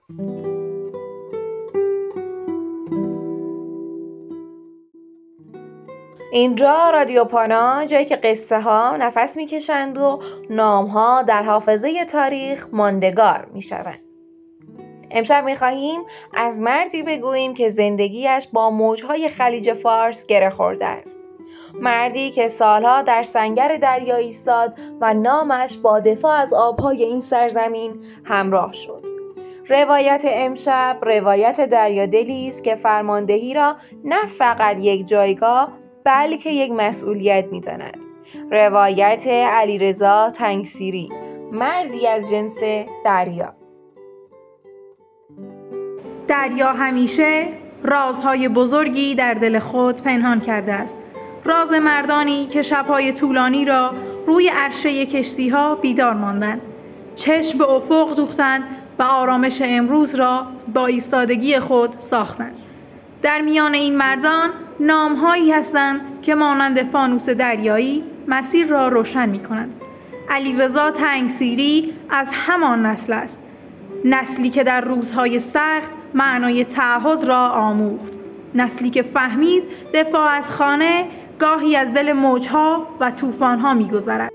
اینجا رادیو پانا، جایی که قصه ها نفس میکشند و نام ها در حافظه تاریخ ماندگار میشوند. امشب میخواهیم از مردی بگوییم که زندگیش با موجهای خلیج فارس گره خورده است. مردی که سالها در سنگر دریا ایستاد و نامش با دفاع از آبهای این سرزمین همراه شد. روایت امشب روایت دریادلی است که فرماندهی را نه فقط یک جایگاه بلکه یک مسئولیت می‌داند. روایت علیرضا تنگسیری، مردی از جنس دریا. دریا همیشه رازهای بزرگی در دل خود پنهان کرده است. راز مردانی که شب‌های طولانی را روی عرشه کشتی‌ها بیدار ماندند. چشم به افق دوختند و آرامش امروز را با ایستادگی خود ساختند. در میان این مردان نام‌هایی هستند که مانند فانوس دریایی مسیر را روشن می‌کنند. علیرضا تنگسیری از همان نسل است. نسلی که در روزهای سخت معنای تعهد را آموخت. نسلی که فهمید دفاع از خانه گاهی از دل موجها و طوفان‌ها می‌گذرد.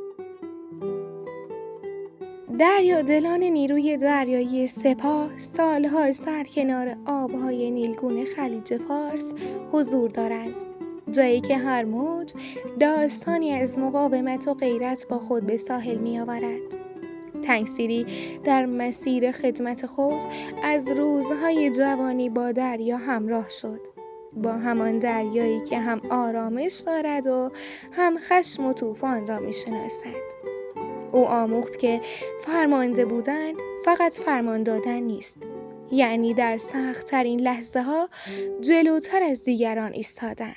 دریادلان نیروی دریایی سپاه سالها سر کنار آبهای نیلگون خلیج فارس حضور دارند. جایی که هر موج داستانی از مقاومت و غیرت با خود به ساحل می آورد. تنگسیری در مسیر خدمت خود از روزهای جوانی با دریا همراه شد. با همان دریایی که هم آرامش دارد و هم خشم و طوفان را می شناسد. او آموخت که فرمانده بودن فقط فرمان دادن نیست. یعنی در سخت‌ترین لحظه ها جلوتر از دیگران ایستادن.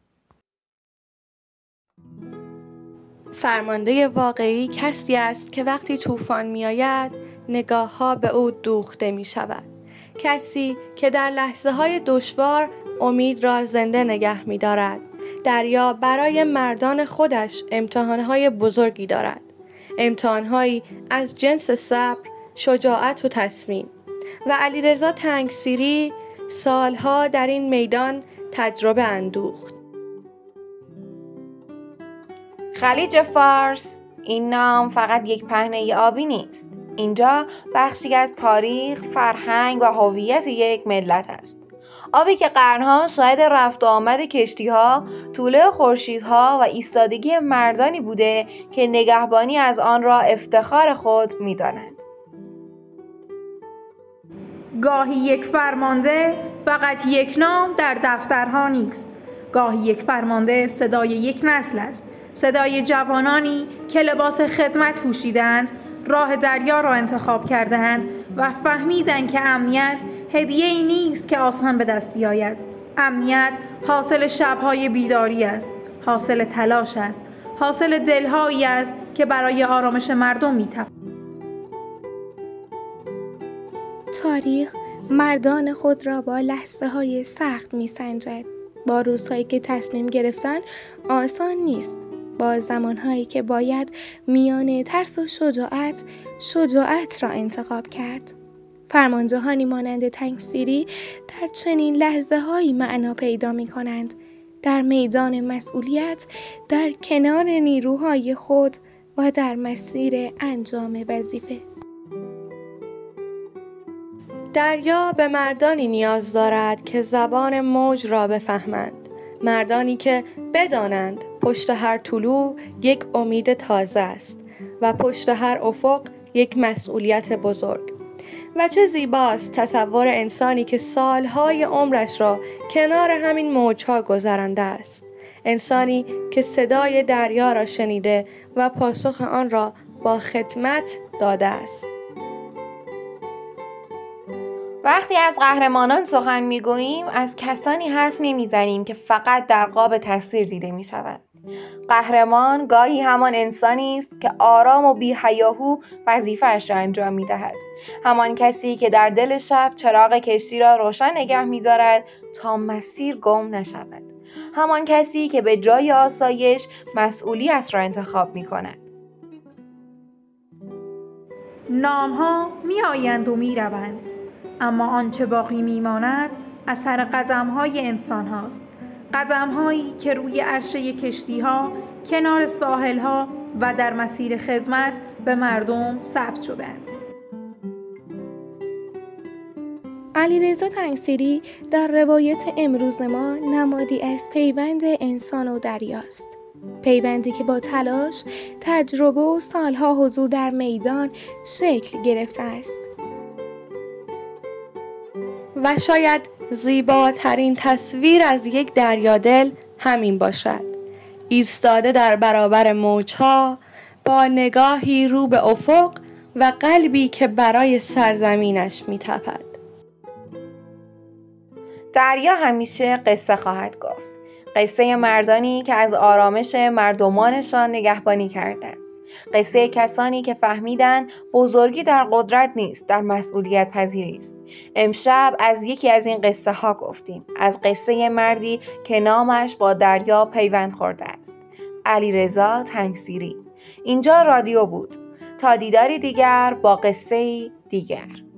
فرمانده واقعی کسی است که وقتی طوفان می آید نگاه ها به او دوخته می شود. کسی که در لحظه های دشوار امید را زنده نگه می دارد. دریا برای مردان خودش امتحانهای بزرگی دارد. امتحانهایی از جنس صبر، شجاعت و تصمیم. و علیرضا تنگسیری سالها در این میدان تجربه اندوخت. خلیج فارس، این نام فقط یک پهنه آبی نیست. اینجا بخشی از تاریخ، فرهنگ و هویت یک ملت است. آبی که قرنها شاهد رفت و آمد کشتی‌ها، طلوع خورشیدها و ایستادگی مردانی بوده که نگهبانی از آن را افتخار خود می‌دانند. گاهی یک فرمانده فقط یک نام در دفترها نیست. گاهی یک فرمانده صدای یک نسل است. صدای جوانانی که لباس خدمت پوشیدند، راه دریا را انتخاب کردند و فهمیدند که امنیت هدیه‌ای نیست که آسان به دست بیاید. امنیت حاصل شب‌های بیداری است، حاصل تلاش است، حاصل دل‌هایی است که برای آرامش مردم می‌تپند. تاریخ مردان خود را با لحظه‌های سخت می‌سنجد. با روزهایی که تصمیم گرفتن آسان نیست. با زمانهایی که باید میان ترس و شجاعت را انتخاب کرد. فرماندهانی مانند تنگسیری در چنین لحظه‌هایی معنا پیدا می‌کنند. در میدان مسئولیت، در کنار نیروهای خود و در مسیر انجام وظیفه. دریا به مردانی نیاز دارد که زبان موج را بفهمند. مردانی که بدانند پشت هر طلوع یک امید تازه است و پشت هر افق یک مسئولیت بزرگ. و چه زیباست تصور انسانی که سالهای عمرش را کنار همین موجها گذرانده است. انسانی که صدای دریا را شنیده و پاسخ آن را با خدمت داده است. وقتی از قهرمانان سخن می‌گوییم، از کسانی حرف نمی‌زنیم که فقط در قاب تصویر دیده می‌شوند. قهرمان گاهی همان انسانی است که آرام و بی‌هیاهو وظیفه‌اش را انجام می‌دهد. همان کسی که در دل شب چراغ کشتی را روشن نگه می‌دارد تا مسیر گم نشود. همان کسی که به جای آسایش مسئولیت را انتخاب می‌کند. نام‌ها می‌آیند و می‌روند، اما آنچه باقی میماند اثر قدم‌های انسان هاست. قدم‌هایی که روی عرشه کشتی‌ها، کنار ساحل‌ها و در مسیر خدمت به مردم ثبت شدند. علیرضا تنگسیری در روایت امروز ما نمادی از پیوند انسان و دریاست. پیوندی که با تلاش، تجربه و سالها حضور در میدان شکل گرفته است. و شاید زیباترین تصویر از یک دریادل همین باشد. ایستاده در برابر موجها، با نگاهی رو به افق و قلبی که برای سرزمینش می‌تپد. دریا همیشه قصه خواهد گفت. قصه مردانی که از آرامش مردمانشان نگهبانی کردند. قصه کسانی که فهمیدند بزرگی در قدرت نیست، در مسئولیت پذیری است. امشب از یکی از این قصه ها گفتیم. از قصه مردی که نامش با دریا پیوند خورده است. علیرضا تنگسیری. اینجا رادیو بود. تا دیداری دیگر با قصه دیگر.